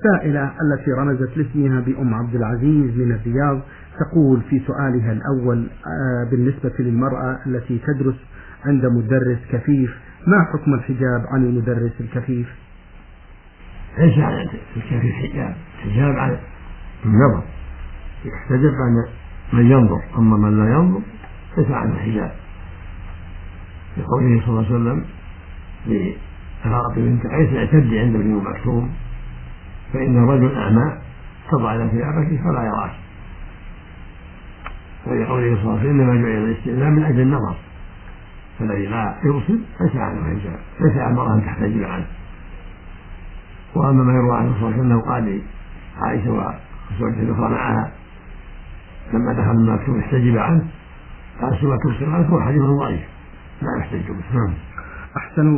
السائلة التي رمزت لاسمها بأم عبد العزيز من الرياض تقول في سؤالها الأول بالنسبة للمرأة التي تدرس عند مدرس كفيف، ما حكم الحجاب عن المدرس الكفيف؟ ليس على الكفيف حجاب على النظر، يحتجب عن من ينظر، أما من لا ينظر ليس عنه حجاب، لقوله صلى الله عليه وسلم لفاطمة بنت قيس: اعتدي عند ابن مكتوم فإن الرجل أعمى تضع إلى ثيابك فلا يراك. ولقوله صلى الله عليه وسلم: إنما جعل الاستئذان من أجل النظر، فالذي لا يبصر ليس عنه حجاب، ليس على المرأة أن تحتجب عنه. وأما ما يروى عنه صلى الله عليه وسلم قال عائشة وزوجته الأخرى معها لما دخل المكتوم احتجب عنه قال: سوى تبصر عنه هو حديث ضعيف لا يحتج به. أحسن